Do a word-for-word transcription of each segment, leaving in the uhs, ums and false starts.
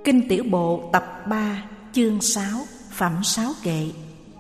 Kinh Tiểu Bộ tập ba, chương sáu, phẩm sáu kệ.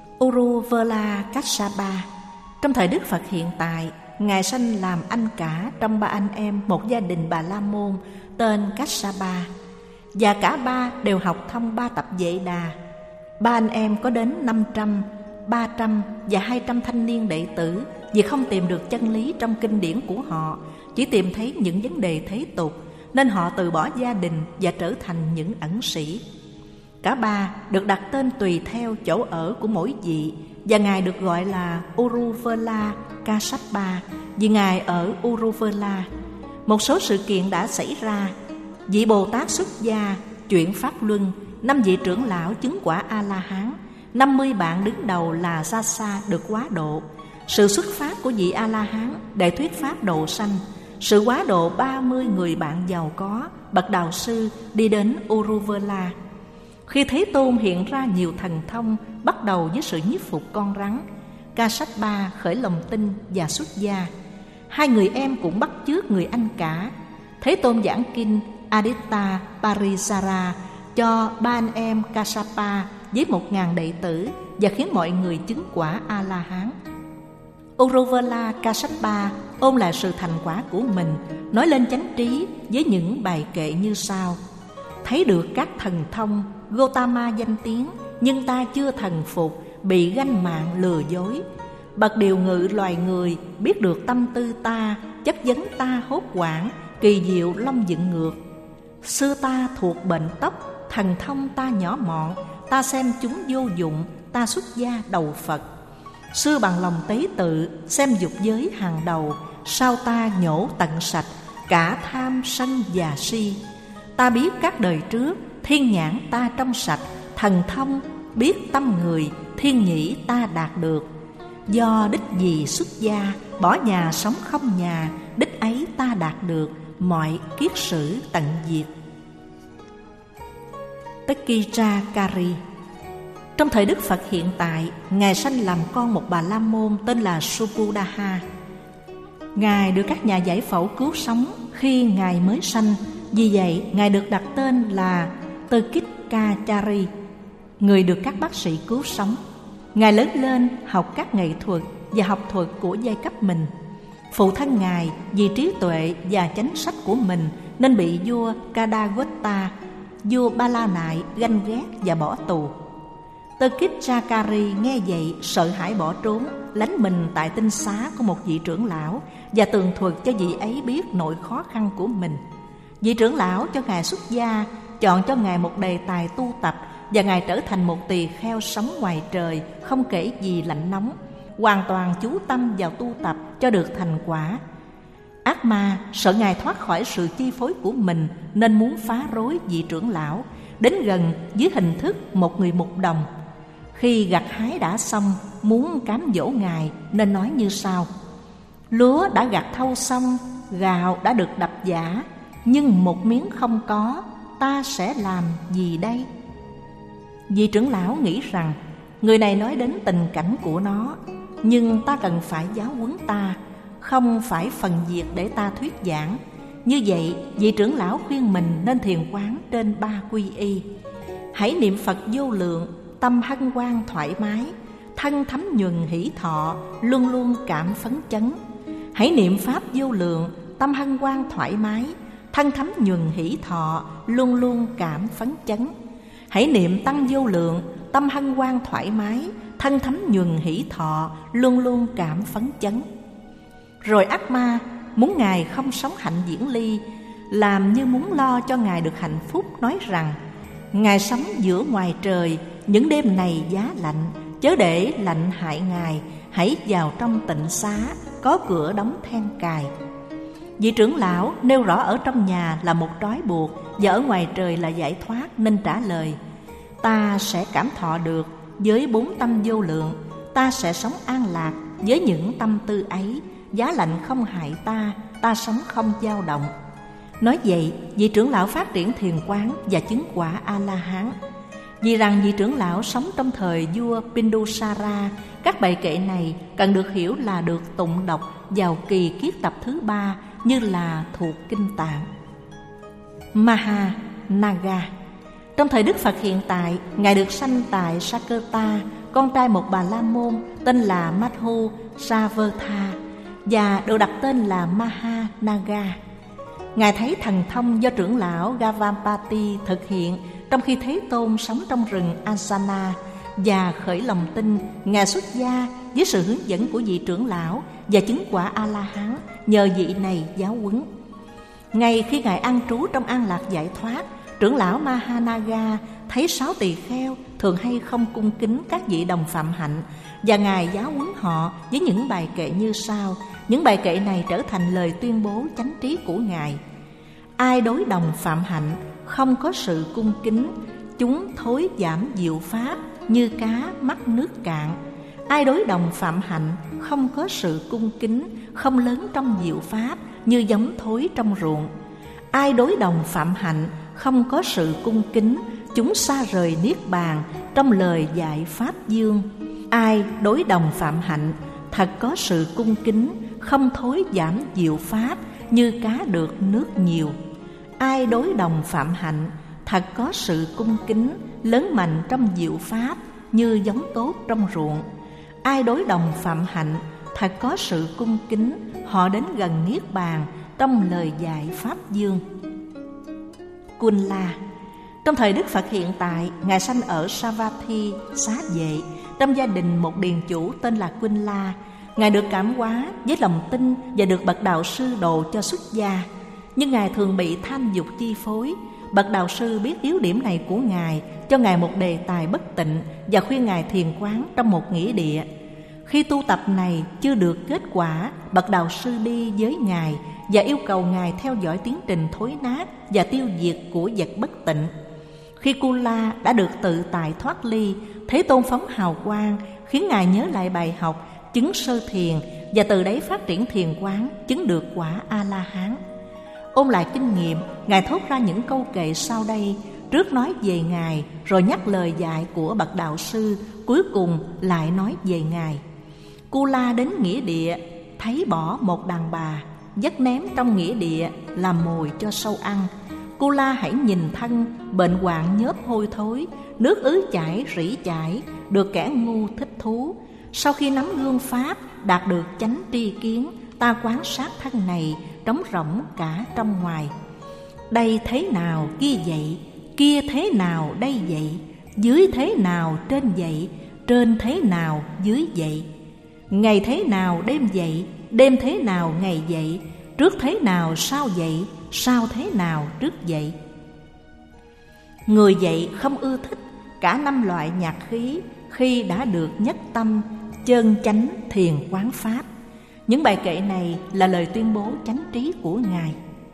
Uruvela Kassapa. Trong thời Đức Phật hiện tại, Ngài sanh làm anh cả trong ba anh em một gia đình Bà La Môn tên Kassapa, và cả ba đều học thông ba tập Vệ Đà. Ba anh em có đến năm trăm, ba trăm và hai trăm thanh niên đệ tử, vì không tìm được chân lý trong kinh điển của họ, chỉ tìm thấy những vấn đề thế tục, nên họ từ bỏ gia đình và trở thành những ẩn sĩ. Cả ba được đặt tên tùy theo chỗ ở của mỗi vị, và Ngài được gọi là Uruvela Kassapa vì Ngài ở Uruvela. Một số sự kiện đã xảy ra: vị Bồ Tát xuất gia, chuyển pháp luân, năm vị trưởng lão chứng quả A-la-hán, năm mươi bạn đứng đầu là Sa-sa được hóa độ, sự xuất phát của vị A-la-hán để thuyết pháp độ sanh, sự hóa độ ba mươi người bạn giàu có, bậc đạo sư đi đến Uruvela. Khi Thế Tôn hiện ra nhiều thần thông, bắt đầu với sự nhiếp phục con rắn, Kassapa khởi lòng tin và xuất gia. Hai người em cũng bắt chước người anh cả. Thế Tôn giảng kinh Aditta Parisara cho ba anh em Kassapa với một ngàn đệ tử và khiến mọi người chứng quả A-la-hán. Uruvela Kassapa ôn lại sự thành quả của mình, nói lên chánh trí với những bài kệ như sau: thấy được các thần thông, Gotama danh tiếng, nhưng ta chưa thần phục, bị ganh mạng lừa dối. Bậc điều ngự loài người, biết được tâm tư ta, chấp vấn ta hốt hoảng, kỳ diệu long dựng ngược. Xưa ta thuộc bệnh tóc, thần thông ta nhỏ mọn, ta xem chúng vô dụng, ta xuất gia đầu Phật. Xưa bằng lòng tế tự, xem dục giới hàng đầu, sao ta nhổ tận sạch, cả tham sân và si. Ta biết các đời trước, thiên nhãn ta trong sạch, thần thông biết tâm người, thiên nhĩ ta đạt được. Do đích gì xuất gia, bỏ nhà sống không nhà, đích ấy ta đạt được, mọi kiết sử tận diệt. Takitrakari. Trong thời Đức Phật hiện tại, Ngài sanh làm con một Bà La Môn tên là Supudaha. Ngài được các nhà giải phẫu cứu sống khi Ngài mới sanh, vì vậy Ngài được đặt tên là Takitrakari, người được các bác sĩ cứu sống. Ngài lớn lên học các nghệ thuật và học thuật của giai cấp mình. Phụ thân Ngài vì trí tuệ và chánh sách của mình nên bị vua Kadagota, vua Ba La Nại ganh ghét và bỏ tù. Takitrakari nghe vậy sợ hãi bỏ trốn, lánh mình tại tinh xá của một vị trưởng lão và tường thuật cho vị ấy biết nỗi khó khăn của mình. Vị trưởng lão cho Ngài xuất gia, chọn cho Ngài một đề tài tu tập, và Ngài trở thành một tỳ kheo sống ngoài trời, không kể gì lạnh nóng, hoàn toàn chú tâm vào tu tập cho được thành quả. Ác ma sợ Ngài thoát khỏi sự chi phối của mình nên muốn phá rối vị trưởng lão, đến gần dưới hình thức một người mục đồng. Khi gặt hái đã xong, muốn cám dỗ Ngài nên nói như sau: lúa đã gặt thâu xong, gạo đã được đập giã, nhưng một miếng không có, ta sẽ làm gì đây? Vị trưởng lão nghĩ rằng người này nói đến tình cảnh của nó, nhưng ta cần phải giáo huấn ta, không phải phần việc để ta thuyết giảng. Như vậy, vị trưởng lão khuyên mình nên thiền quán trên ba quy y. Hãy niệm Phật vô lượng, tâm hân hoan thoải mái, thân thấm nhuần hỷ thọ, luôn luôn cảm phấn chấn. Hãy niệm Pháp vô lượng, tâm hân hoan thoải mái, thân thấm nhuần hỷ thọ, luôn luôn cảm phấn chấn. Hãy niệm Tăng vô lượng, tâm hân hoan thoải mái, thân thấm nhuần hỷ thọ, luôn luôn cảm phấn chấn. Rồi ác ma muốn Ngài không sống hạnh viễn ly, làm như muốn lo cho Ngài được hạnh phúc, nói rằng: Ngài sống giữa ngoài trời, những đêm này giá lạnh, chớ để lạnh hại Ngài, hãy vào trong tịnh xá, có cửa đóng then cài. Vị trưởng lão nêu rõ ở trong nhà là một trói buộc và ở ngoài trời là giải thoát, nên trả lời: ta sẽ cảm thọ được với bốn tâm vô lượng, ta sẽ sống an lạc với những tâm tư ấy, giá lạnh không hại ta, ta sống không dao động. Nói vậy, vị trưởng lão phát triển thiền quán và chứng quả A-la-hán. Vì rằng vị trưởng lão sống trong thời vua Bindusara, các bài kệ này cần được hiểu là được tụng đọc vào kỳ kiết tập thứ ba như là thuộc kinh Tạng. Maha Naga. Trong thời Đức Phật hiện tại, Ngài được sanh tại Sakerta, con trai một bà la môn tên là Madhu Savatha và được đặt tên là Mahanaga. Ngài thấy thần thông do trưởng lão Gavampati thực hiện trong khi Thế Tôn sống trong rừng Asana và khởi lòng tin. Ngài xuất gia với sự hướng dẫn của vị trưởng lão và chứng quả A-la-hán nhờ vị này giáo huấn. Ngay khi Ngài an trú trong an lạc giải thoát, trưởng lão Mahanaga thấy sáu tỳ kheo thường hay không cung kính các vị đồng phạm hạnh, và Ngài giáo huấn họ với những bài kệ như sau. Những bài kệ này trở thành lời tuyên bố chánh trí của Ngài. Ai đối đồng phạm hạnh không có sự cung kính, chúng thối giảm diệu pháp như cá mắc nước cạn. Ai đối đồng phạm hạnh không có sự cung kính, không lớn trong diệu pháp như giống thối trong ruộng. Ai đối đồng phạm hạnh không có sự cung kính, chúng xa rời niết bàn trong lời dạy pháp dương. Ai đối đồng phạm hạnh thật có sự cung kính, không thối giảm diệu pháp như cá được nước nhiều. Ai đối đồng phạm hạnh thật có sự cung kính, lớn mạnh trong diệu pháp như giống tốt trong ruộng. Ai đối đồng phạm hạnh thật có sự cung kính, họ đến gần niết bàn trong lời dạy pháp dương. Kunla. Trong thời Đức Phật hiện tại, Ngài sanh ở Savatthi, Xá Vệ, trong gia đình một điền chủ tên là Kunla. Ngài được cảm hóa với lòng tin và được bậc đạo sư độ cho xuất gia. Nhưng Ngài thường bị tham dục chi phối. Bậc đạo sư biết yếu điểm này của Ngài, cho Ngài một đề tài bất tịnh và khuyên Ngài thiền quán trong một nghĩa địa. Khi tu tập này chưa được kết quả, bậc đạo sư đi với Ngài và yêu cầu Ngài theo dõi tiến trình thối nát và tiêu diệt của vật bất tịnh. Khi Kunla đã được tự tại thoát ly, Thế Tôn phóng hào quang khiến Ngài nhớ lại bài học chứng sơ thiền, và từ đấy phát triển thiền quán, chứng được quả A-la-hán. Ôn lại kinh nghiệm, Ngài thốt ra những câu kệ sau đây, trước nói về Ngài, rồi nhắc lời dạy của bậc đạo sư, cuối cùng lại nói về Ngài. Kunla đến nghĩa địa, thấy bỏ một đàn bà, dắt ném trong nghĩa địa làm mồi cho sâu ăn. Kunla hãy nhìn thân, bệnh hoạn nhớp hôi thối, nước ứ chảy rỉ chảy, được kẻ ngu thích thú. Sau khi nắm gương pháp, đạt được chánh tri kiến, ta quan sát thân này, trống rỗng cả trong ngoài. Đây thế nào kia vậy, kia thế nào đây vậy, dưới thế nào trên vậy, trên thế nào dưới vậy. Ngày thế nào đêm vậy, đêm thế nào ngày vậy, trước thế nào sau vậy, sau thế nào trước vậy. Người vậy không ưa thích cả năm loại nhạc khí khi đã được nhất tâm, chân chánh thiền quán pháp. Những bài kệ này là lời tuyên bố chánh trí của Ngài.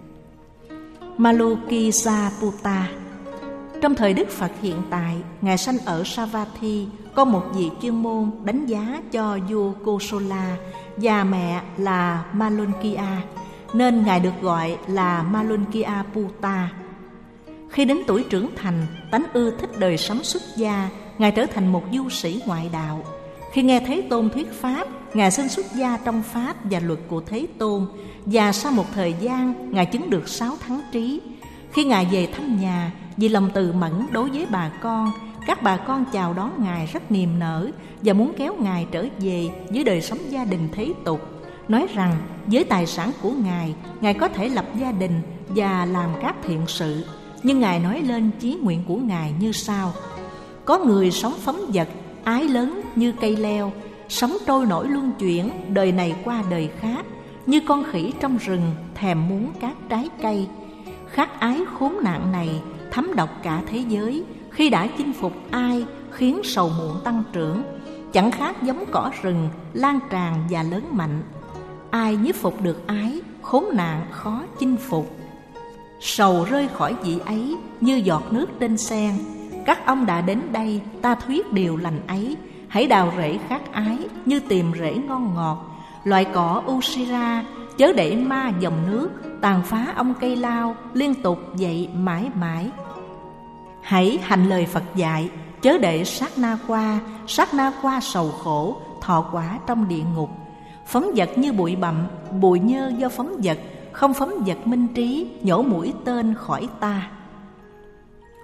Malukisaputta. Trong thời Đức Phật hiện tại, Ngài sanh ở Savatthi, có một vị chuyên môn đánh giá cho vua Kosola và mẹ là Malunkia, nên Ngài được gọi là Malunkiaputta. Khi đến tuổi trưởng thành, tánh ưa thích đời sống xuất gia, Ngài trở thành một du sĩ ngoại đạo. Khi nghe Thế Tôn thuyết pháp, Ngài xin xuất gia trong pháp và luật của Thế Tôn, và sau một thời gian, Ngài chứng được sáu thắng trí. Khi Ngài về thăm nhà, vì lòng từ mẫn đối với bà con, các bà con chào đón Ngài rất niềm nở và muốn kéo Ngài trở về với đời sống gia đình thế tục, nói rằng với tài sản của Ngài, Ngài có thể lập gia đình và làm các thiện sự. Nhưng Ngài nói lên chí nguyện của Ngài như sau: có người sống phóng dật, ái lớn như cây leo, sống trôi nổi luân chuyển, đời này qua đời khác, như con khỉ trong rừng thèm muốn các trái cây. Khát ái khốn nạn này thấm độc cả thế giới, khi đã chinh phục ai khiến sầu muộn tăng trưởng, chẳng khác giống cỏ rừng lan tràn và lớn mạnh. Ai nhiếp phục được ái, khốn nạn khó chinh phục. Sầu rơi khỏi vị ấy như giọt nước trên sen. Các ông đã đến đây, ta thuyết điều lành ấy. Hãy đào rễ khát ái như tìm rễ ngon ngọt. Loại cỏ Usira chớ để ma dòng nước tàn phá ông cây lao, liên tục vậy mãi mãi. Hãy hành lời Phật dạy, chớ để sát na qua, sát na qua sầu khổ, thọ quả trong địa ngục. Phóng dật như bụi bặm, bụi nhơ do phóng dật, không phóng dật minh trí, nhổ mũi tên khỏi ta.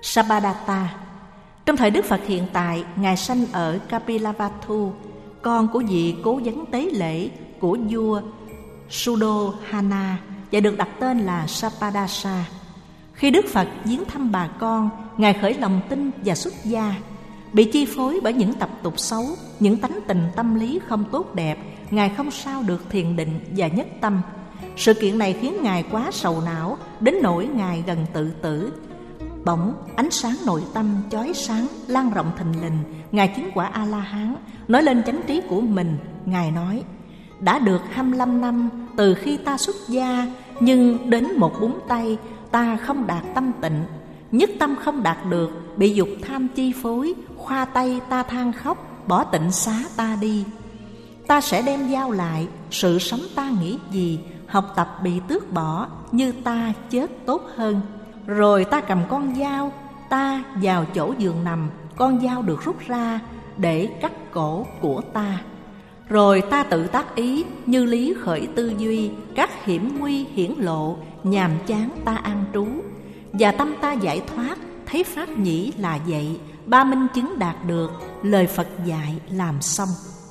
Sabadatta. Trong thời Đức Phật hiện tại, Ngài sanh ở Kapilavatthu, con của vị cố vấn tế lễ của vua Suddhodana, và được đặt tên là Sapadasa. Khi Đức Phật viếng thăm bà con, Ngài khởi lòng tin và xuất gia. Bị chi phối bởi những tập tục xấu, những tánh tình tâm lý không tốt đẹp, Ngài không sao được thiền định và nhất tâm. Sự kiện này khiến Ngài quá sầu não, đến nỗi Ngài gần tự tử. Bỗng ánh sáng nội tâm chói sáng lan rộng thình lình, Ngài chứng quả A-la-hán. Nói lên chánh trí của mình, Ngài nói: đã được hai mươi lăm năm từ khi ta xuất gia, nhưng đến một búng tay ta không đạt tâm tịnh, nhất tâm không đạt được, bị dục tham chi phối, khoa tay ta than khóc, bỏ tịnh xá ta đi. Ta sẽ đem giao lại, sự sống ta nghĩ gì, học tập bị tước bỏ, như ta chết tốt hơn. Rồi ta cầm con dao, ta vào chỗ giường nằm, con dao được rút ra để cắt cổ của ta. Rồi ta tự tác ý, như lý khởi tư duy, các hiểm nguy hiển lộ, nhàm chán ta an trú. Và tâm ta giải thoát, thấy pháp nhĩ là vậy, ba minh chứng đạt được, lời Phật dạy làm xong.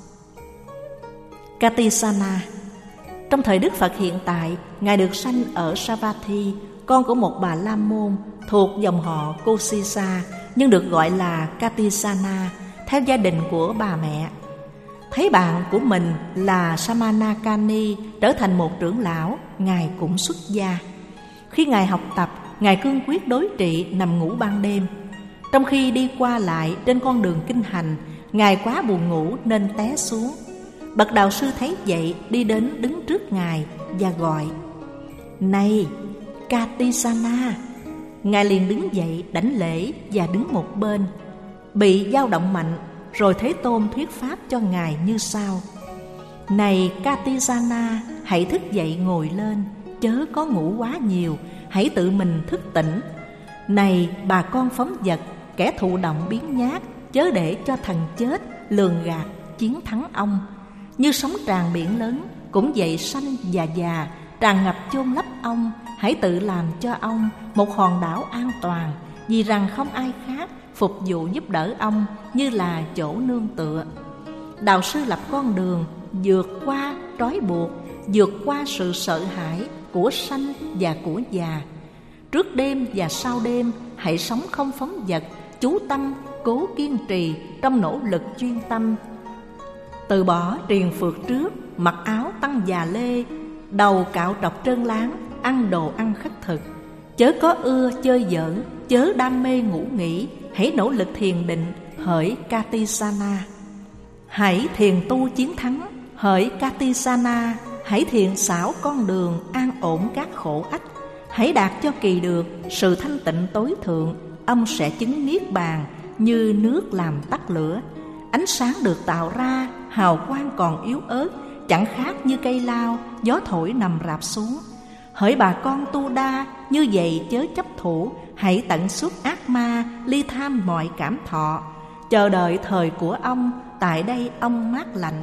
Katisana. Trong thời Đức Phật hiện tại, Ngài được sanh ở Savatthi, con của một bà la môn thuộc dòng họ Kosisa, nhưng được gọi là Katisana theo gia đình của bà mẹ. Thấy bạn của mình là Samanakani trở thành một trưởng lão, Ngài cũng xuất gia. Khi Ngài học tập, Ngài cương quyết đối trị nằm ngủ ban đêm. Trong khi đi qua lại trên con đường kinh hành, Ngài quá buồn ngủ nên té xuống. Bậc đạo sư thấy vậy, đi đến đứng trước Ngài và gọi: này Katisana. Ngài liền đứng dậy đảnh lễ và đứng một bên. Bị dao động mạnh, rồi Thế Tôn thuyết pháp cho Ngài như sau: này Katisana, hãy thức dậy ngồi lên, chớ có ngủ quá nhiều, hãy tự mình thức tỉnh. Này bà con phóng vật, kẻ thụ động biến nhát, chớ để cho thần chết lường gạt chiến thắng ông. Như sóng tràn biển lớn, cũng vậy sanh và già tràn ngập chôn lấp ông. Hãy tự làm cho ông một hòn đảo an toàn, vì rằng không ai khác phục vụ giúp đỡ ông như là chỗ nương tựa. Đạo sư lập con đường vượt qua trói buộc, vượt qua sự sợ hãi của sanh và của già. Trước đêm và sau đêm, hãy sống không phóng dật, chú tâm, cố kiên trì trong nỗ lực chuyên tâm. Từ bỏ triền phượt trước, mặc áo tăng già lê, đầu cạo trọc trơn láng, ăn đồ ăn khất thực. Chớ có ưa chơi giỡn, chớ đam mê ngủ nghỉ, hãy nỗ lực thiền định, hỡi Katisana. Hãy thiền tu chiến thắng, hỡi Katisana. Hãy thiền xảo con đường, an ổn các khổ ách. Hãy đạt cho kỳ được sự thanh tịnh tối thượng, ông sẽ chứng niết bàn như nước làm tắt lửa. Ánh sáng được tạo ra, hào quang còn yếu ớt, chẳng khác như cây lao, gió thổi nằm rạp xuống. Hỡi bà con tu đa, như vậy chớ chấp thủ, hãy tận xuất ác ma, ly tham mọi cảm thọ. Chờ đợi thời của ông, tại đây ông mát lạnh.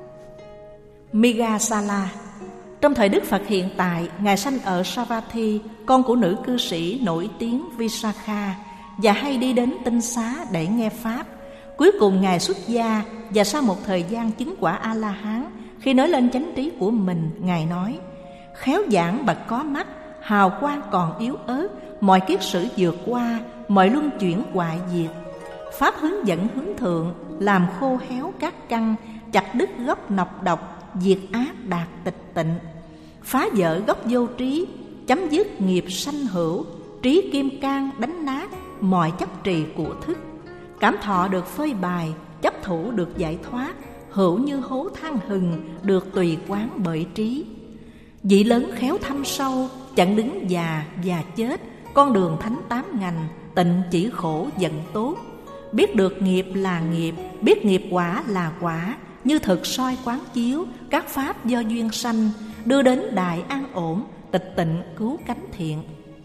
Migasala. Trong thời Đức Phật hiện tại, Ngài sanh ở Savatthi, con của nữ cư sĩ nổi tiếng Visakha, và hay đi đến tinh xá để nghe pháp. Cuối cùng Ngài xuất gia, và sau một thời gian chứng quả A-la-hán, khi nói lên chánh trí của mình, Ngài nói: khéo giảng bậc có mắt, hào quang còn yếu ớt, mọi kiết sử vượt qua, mọi luân chuyển hoại diệt. Pháp hướng dẫn hướng thượng, làm khô héo các căn, chặt đứt gốc nọc độc, diệt ác đạt tịch tịnh. Phá vỡ gốc vô trí, chấm dứt nghiệp sanh hữu, trí kim cang đánh nát mọi chấp trì của thức. Cảm thọ được phơi bày, chấp thủ được giải thoát, hữu như hố than hừng được tùy quán bởi trí. Vị lớn khéo thâm sâu, chặn đứng già và chết, con đường thánh tám ngành, tịnh chỉ khổ giận tốt. Biết được nghiệp là nghiệp, biết nghiệp quả là quả, như thực soi quán chiếu, các pháp do duyên sanh, đưa đến đại an ổn, tịch tịnh cứu cánh thiện.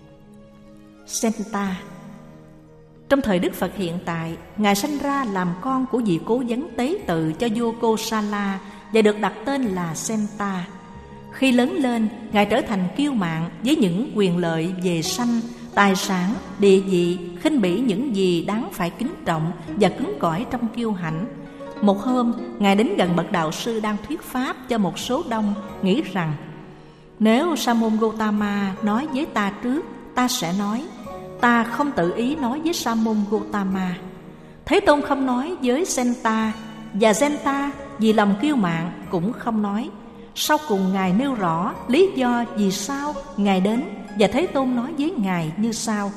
Senta. Trong thời Đức Phật hiện tại, Ngài sanh ra làm con của vị cố vấn tế tự cho vua Kosala và được đặt tên là Senta. Khi lớn lên, Ngài trở thành kiêu mạn với những quyền lợi về sanh, tài sản, địa vị, khinh bỉ những gì đáng phải kính trọng và cứng cỏi trong kiêu hãnh. Một hôm, Ngài đến gần bậc đạo sư đang thuyết pháp cho một số đông, nghĩ rằng nếu Sa môn Gotama nói với ta trước, ta sẽ nói. Ta không tự ý nói với Sa môn Gotama. Thế Tôn không nói với Senta, và Senta vì lòng kiêu mạn cũng không nói. Sau cùng Ngài nêu rõ lý do vì sao Ngài đến, và Thế Tôn nói với Ngài như sau: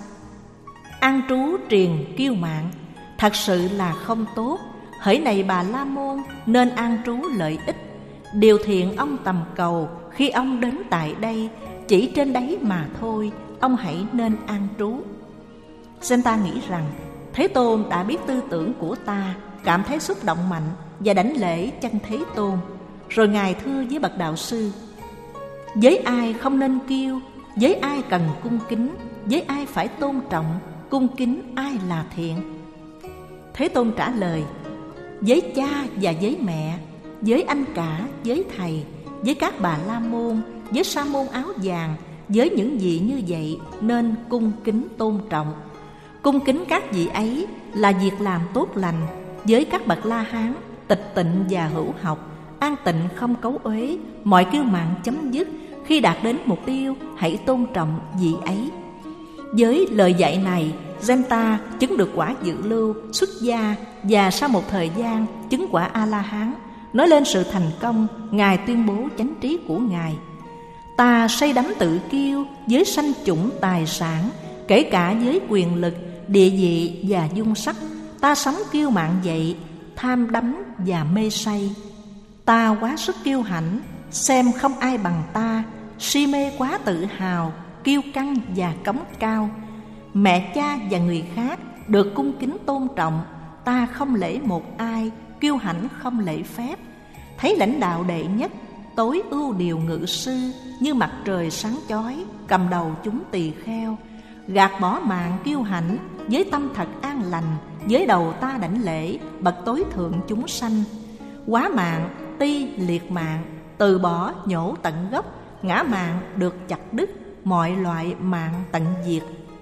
an trú triền kiêu mạn thật sự là không tốt. Hỡi này Bà La Môn, nên an trú lợi ích. Điều thiện ông tầm cầu khi ông đến tại đây chỉ trên đấy mà thôi, ông hãy nên an trú. Senta nghĩ rằng Thế Tôn đã biết tư tưởng của ta, cảm thấy xúc động mạnh và đảnh lễ chân Thế Tôn. Rồi Ngài thưa với bậc đạo sư: với ai không nên kiêu, với ai cần cung kính, với ai phải tôn trọng, cung kính ai là thiện. Thế Tôn trả lời: với cha và với mẹ, với anh cả, với thầy, với các Bà La Môn, với Sa môn áo vàng, với những vị như vậy nên cung kính tôn trọng. Cung kính các vị ấy là việc làm tốt lành. Với các bậc La Hán, tịch tịnh và hữu học, an tịnh không cấu uế, mọi kiêu mạn chấm dứt. Khi đạt đến mục tiêu, hãy tôn trọng vị ấy. Với lời dạy này, Senta chứng được quả dự lưu, xuất gia, và sau một thời gian chứng quả A-la-hán. Nói lên sự thành công, Ngài tuyên bố chánh trí của Ngài: ta say đắm tự kiêu với sanh chủng tài sản, kể cả với quyền lực, địa vị và dung sắc. Ta sống kiêu mạn vậy, tham đắm và mê say. Ta quá sức kiêu hãnh, xem không ai bằng ta, si mê quá tự hào, kiêu căng và cống cao. Mẹ cha và người khác được cung kính tôn trọng, ta không lễ một ai, kiêu hãnh không lễ phép. Thấy lãnh đạo đệ nhất, tối ưu điều ngự sư, như mặt trời sáng chói, cầm đầu chúng tỳ kheo. Gạt bỏ mạng kiêu hãnh, với tâm thật an lành, với đầu ta đảnh lễ bậc tối thượng chúng sanh. Quá mạng, ti liệt mạng, từ bỏ nhổ tận gốc, ngã mạng được chặt đứt, mọi loại mạng tận diệt.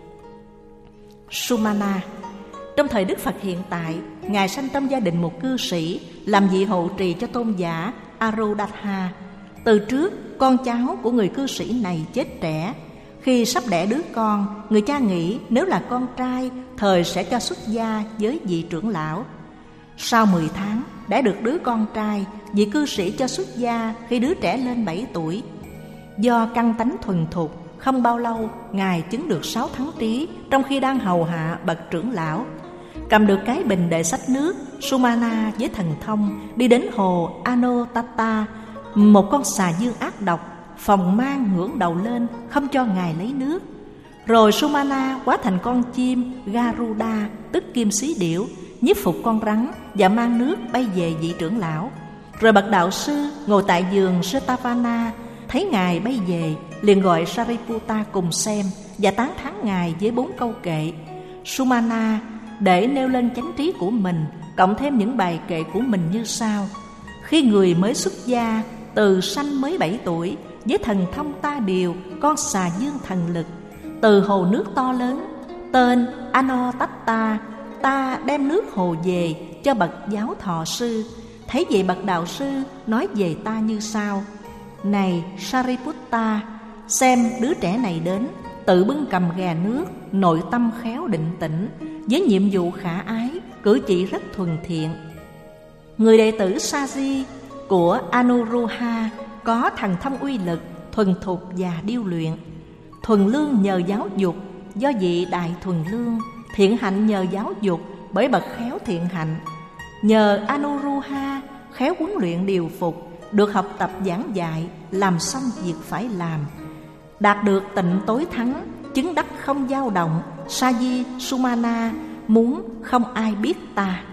Sumana. Trong thời Đức Phật hiện tại, Ngài sanh trong gia đình một cư sĩ, làm vị hộ trì cho tôn giả Arudatha. Từ trước, con cháu của người cư sĩ này chết trẻ. Khi sắp đẻ đứa con, người cha nghĩ nếu là con trai, thời sẽ cho xuất gia với vị trưởng lão. Sau mười tháng, đẻ được đứa con trai, vị cư sĩ cho xuất gia khi đứa trẻ lên bảy tuổi. Do căn tánh thuần thục, không bao lâu, Ngài chứng được sáu thắng trí trong khi đang hầu hạ bậc trưởng lão. Cầm được cái bình để xách nước, Sumana với thần thông đi đến hồ Anotata. Một con xà dương ác độc phòng mang ngưỡng đầu lên, không cho Ngài lấy nước. Rồi Sumana hóa thành con chim Garuda, tức kim xí điểu, nhiếp phục con rắn và mang nước bay về vị trưởng lão. Rồi bậc đạo sư ngồi tại giường Setavana, thấy Ngài bay về, liền gọi Sariputta cùng xem và tán thán Ngài với bốn câu kệ. Sumana để nêu lên chánh trí của mình, cộng thêm những bài kệ của mình như sau: khi người mới xuất gia, từ sanh mới bảy tuổi, với thần thông ta điều, con xà dương thần lực, từ hồ nước to lớn, tên Anotatta, ta đem nước hồ về cho bậc giáo thọ sư. Thấy vậy bậc đạo sư nói về ta như sau: này Sariputta, xem đứa trẻ này đến, tự bưng cầm ghè nước, nội tâm khéo định tĩnh, với nhiệm vụ khả ái, cử chỉ rất thuần thiện. Người đệ tử Saji của Anuruha có thần thông uy lực, thuần thục và điêu luyện. Thuần lương nhờ giáo dục, do vị đại thuần lương. Thiện hạnh nhờ giáo dục, bởi bậc khéo thiện hạnh. Nhờ Anuruha khéo huấn luyện điều phục, được học tập giảng dạy, làm xong việc phải làm. Đạt được tịnh tối thắng, chứng đắc không dao động. Saji Sumana muốn không ai biết ta.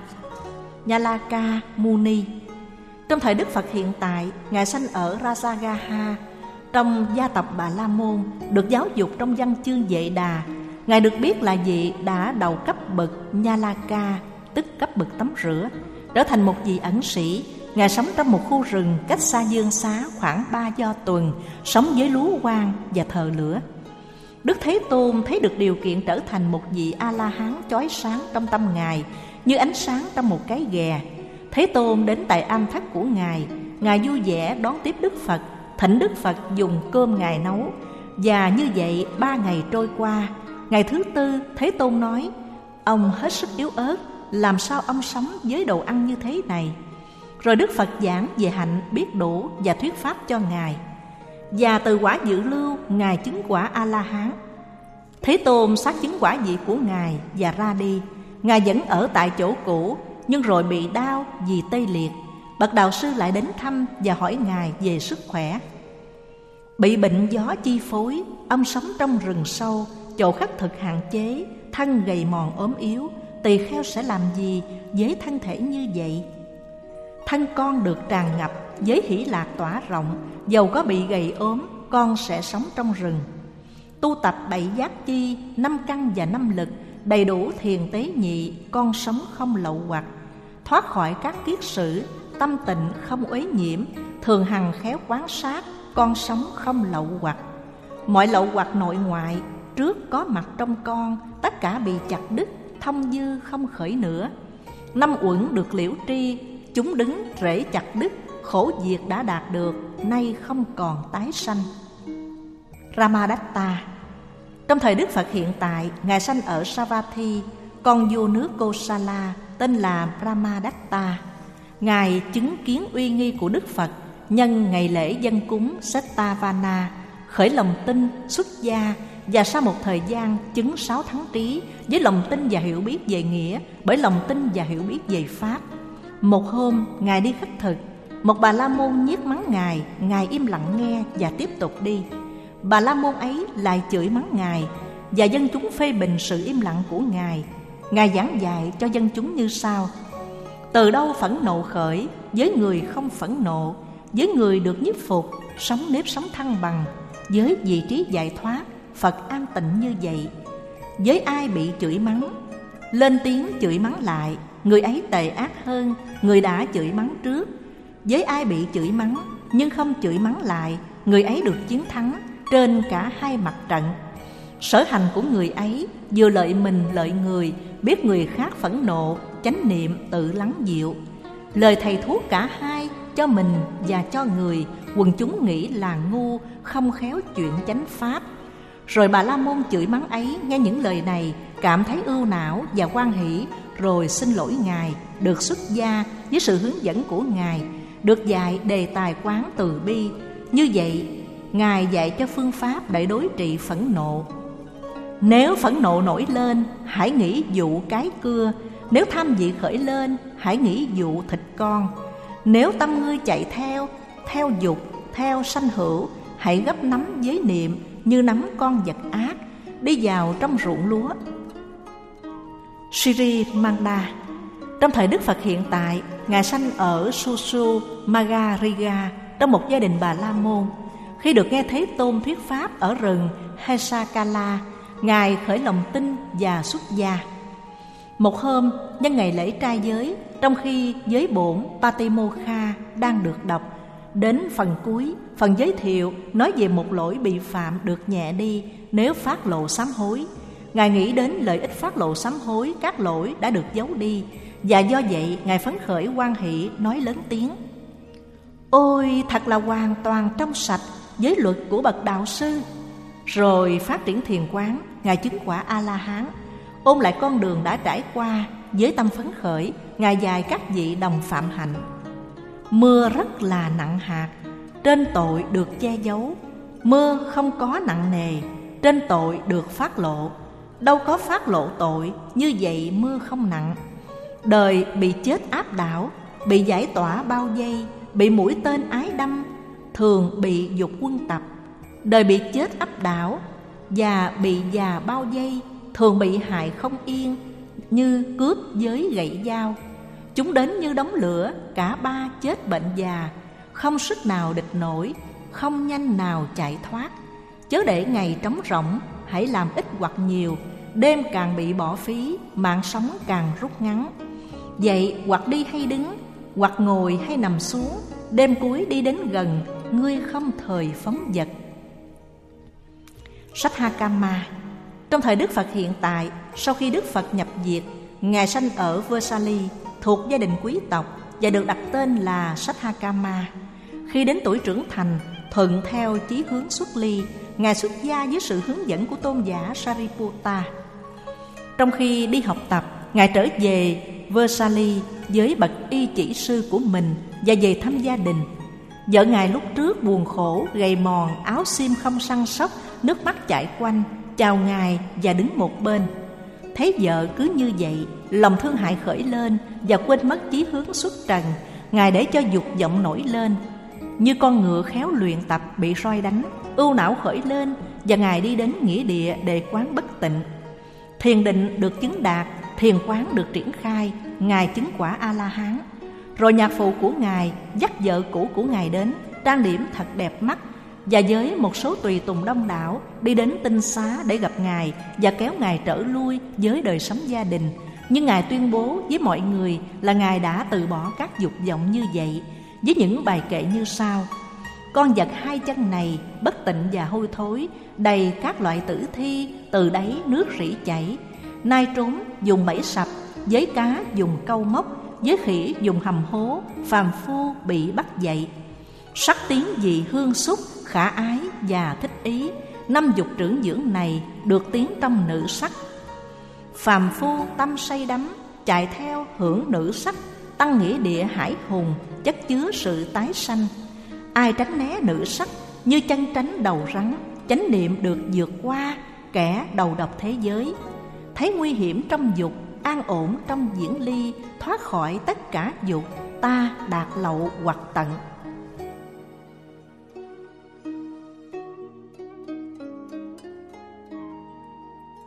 Nyalaka Muni. Trong thời Đức Phật hiện tại, Ngài sanh ở Rajagaha, trong gia tộc Bà La Môn, được giáo dục trong văn chương Vệ Đà. Ngài được biết là vị đã đầu cấp bậc Nyalaka, tức cấp bậc tắm rửa, trở thành một vị ẩn sĩ. Ngài sống trong một khu rừng cách xa Dương Xá khoảng ba do tuần, sống với lúa quang và thờ lửa. Đức Thế Tôn thấy được điều kiện trở thành một vị A-la-hán chói sáng trong tâm Ngài, như ánh sáng trong một cái ghè. Thế Tôn đến tại am thất của Ngài. Ngài vui vẻ đón tiếp Đức Phật, thỉnh Đức Phật dùng cơm Ngài nấu. Và như vậy ba ngày trôi qua. Ngày thứ tư, Thế Tôn nói: ông hết sức yếu ớt, làm sao ông sống với đồ ăn như thế này? Rồi Đức Phật giảng về hạnh biết đủ và thuyết pháp cho Ngài. Và từ quả dự lưu, Ngài chứng quả A-la-hán. Thế Tôn xác chứng quả vị của Ngài và ra đi. Ngài vẫn ở tại chỗ cũ, nhưng rồi bị đau vì tê liệt. Bậc đạo sư lại đến thăm và hỏi Ngài về sức khỏe. Bị bệnh gió chi phối, ông sống trong rừng sâu, chỗ khắc thực hạn chế, thân gầy mòn ốm yếu. Tỳ kheo sẽ làm gì với thân thể như vậy? Thân con được tràn ngập với hỷ lạc tỏa rộng, dầu có bị gầy ốm, con sẽ sống trong rừng. Tu tập bảy giác chi, năm căn và năm lực, đầy đủ thiền tế nhị, con sống không lậu hoặc. Thoát khỏi các kiết sử, tâm tịnh không uế nhiễm, thường hằng khéo quán sát, con sống không lậu hoặc. Mọi lậu hoặc nội ngoại trước có mặt trong con, tất cả bị chặt đứt, thông dư không khởi nữa. Năm uẩn được liễu tri, chúng đứng rễ chặt đứt, khổ diệt đã đạt được, nay không còn tái sanh. Ramadatta. Trong thời Đức Phật hiện tại, Ngài sanh ở Savatthi, con vua nước Kosala, tên là Ramadatta. Ngài chứng kiến uy nghi của Đức Phật, nhân ngày lễ dân cúng Settavana, khởi lòng tin, xuất gia, và sau một thời gian chứng sáu thắng trí với lòng tin và hiểu biết về nghĩa, bởi lòng tin và hiểu biết về pháp. Một hôm, Ngài đi khất thực, một bà la môn nhiếc mắng Ngài, Ngài im lặng nghe và tiếp tục đi. Bà la môn ấy lại chửi mắng Ngài, và dân chúng phê bình sự im lặng của Ngài. Ngài giảng dạy cho dân chúng như sau: từ đâu phẫn nộ khởi, với người không phẫn nộ, với người được nhiếp phục, sống nếp sống thăng bằng, với vị trí giải thoát, Phật an tịnh như vậy. Với ai bị chửi mắng, lên tiếng chửi mắng lại, người ấy tệ ác hơn người đã chửi mắng trước. Với ai bị chửi mắng nhưng không chửi mắng lại, người ấy được chiến thắng trên cả hai mặt trận. Sở hành của người ấy vừa lợi mình lợi người, biết người khác phẫn nộ, chánh niệm tự lắng dịu. Lời thầy thuốc cả hai, cho mình và cho người, quần chúng nghĩ là ngu, không khéo chuyện chánh pháp. Rồi bà la môn chửi mắng ấy nghe những lời này, cảm thấy ưu não và hoan hỷ, rồi xin lỗi Ngài, được xuất gia với sự hướng dẫn của Ngài, được dạy đề tài quán từ bi. Như vậy, Ngài dạy cho phương pháp để đối trị phẫn nộ. Nếu phẫn nộ nổi lên, hãy nghĩ dụ cái cưa. Nếu tham vị khởi lên, hãy nghĩ dụ thịt con. Nếu tâm ngươi chạy theo, theo dục, theo sanh hữu, hãy gấp nắm với niệm như nắm con vật ác, đi vào trong ruộng lúa. Sri Manda. Trong thời Đức Phật hiện tại, Ngài sanh ở Susu Magariga, trong một gia đình bà la môn. Khi được nghe Thế Tôn thuyết pháp ở rừng Hesakala, Ngài khởi lòng tin và xuất gia. Một hôm, nhân ngày lễ trai giới, trong khi giới bổn Patimokkha đang được đọc, đến phần cuối, phần giới thiệu nói về một lỗi bị phạm được nhẹ đi nếu phát lộ sám hối. Ngài nghĩ đến lợi ích phát lộ sám hối các lỗi đã được giấu đi, và do vậy Ngài phấn khởi hoan hỷ nói lớn tiếng: ôi, thật là hoàn toàn trong sạch với luật của bậc đạo sư. Rồi phát triển thiền quán, Ngài chứng quả A-la-hán. Ôn lại con đường đã trải qua, với tâm phấn khởi, Ngài dạy các vị đồng phạm hạnh. Mưa rất là nặng hạt, trên tội được che giấu. Mưa không có nặng nề, trên tội được phát lộ. Đâu có phát lộ tội, như vậy mưa không nặng. Đời bị chết áp đảo, bị giải tỏa bao vây, bị mũi tên ái đâm, thường bị dục quân tập. Đời bị chết áp đảo và bị già bao vây, thường bị hại không yên, như cướp với gậy dao. Chúng đến như đống lửa, cả ba chết bệnh già, không sức nào địch nổi, không nhanh nào chạy thoát. Chớ để ngày trống rỗng, hãy làm ít hoặc nhiều, đêm càng bị bỏ phí, mạng sống càng rút ngắn. Vậy hoặc đi hay đứng, hoặc ngồi hay nằm xuống, đêm cuối đi đến gần, ngươi không thời phóng vật. Saddhamma. Trong thời Đức Phật hiện tại, sau khi Đức Phật nhập diệt, Ngài sanh ở Vesali, thuộc gia đình quý tộc và được đặt tên là Saddhamma. Khi đến tuổi trưởng thành, thuận theo chí hướng xuất ly, Ngài xuất gia dưới sự hướng dẫn của tôn giả Sariputta. Trong khi đi học tập, Ngài trở về Vesali với bậc y chỉ sư của mình và về thăm gia đình. Vợ Ngài lúc trước buồn khổ, gầy mòn, áo xiêm không săn sóc, nước mắt chảy quanh, chào Ngài và đứng một bên. Thấy vợ cứ như vậy, lòng thương hại khởi lên và quên mất chí hướng xuất trần. Ngài để cho dục vọng nổi lên, như con ngựa khéo luyện tập bị roi đánh, ưu não khởi lên, và Ngài đi đến nghĩa địa để quán bất tịnh. Thiền định được chứng đạt, thiền quán được triển khai, Ngài chứng quả A-la-hán. Rồi nhạc phụ của Ngài dắt vợ cũ của Ngài đến, trang điểm thật đẹp mắt, và với một số tùy tùng đông đảo đi đến tinh xá để gặp Ngài và kéo Ngài trở lui với đời sống gia đình. Nhưng Ngài tuyên bố với mọi người là Ngài đã từ bỏ các dục vọng như vậy, với những bài kệ như sau: con vật hai chân này bất tịnh và hôi thối, đầy các loại tử thi, từ đáy nước rỉ chảy. Nai trốn dùng bẫy sập, với cá dùng câu móc, với khỉ dùng hầm hố, phàm phu bị bắt dậy. Sắc tiếng dị hương xúc, khả ái và thích ý, năm dục trưởng dưỡng này được tiếng trong nữ sắc. Phàm phu tâm say đắm, chạy theo hưởng nữ sắc, tăng nghĩa địa hải hùng, chất chứa sự tái sanh. Ai tránh né nữ sắc, như chân tránh đầu rắn, chánh niệm được vượt qua, kẻ đầu độc thế giới. Thấy nguy hiểm trong dục, an ổn trong diễn ly, thoát khỏi tất cả dục, ta đạt lậu hoặc tận.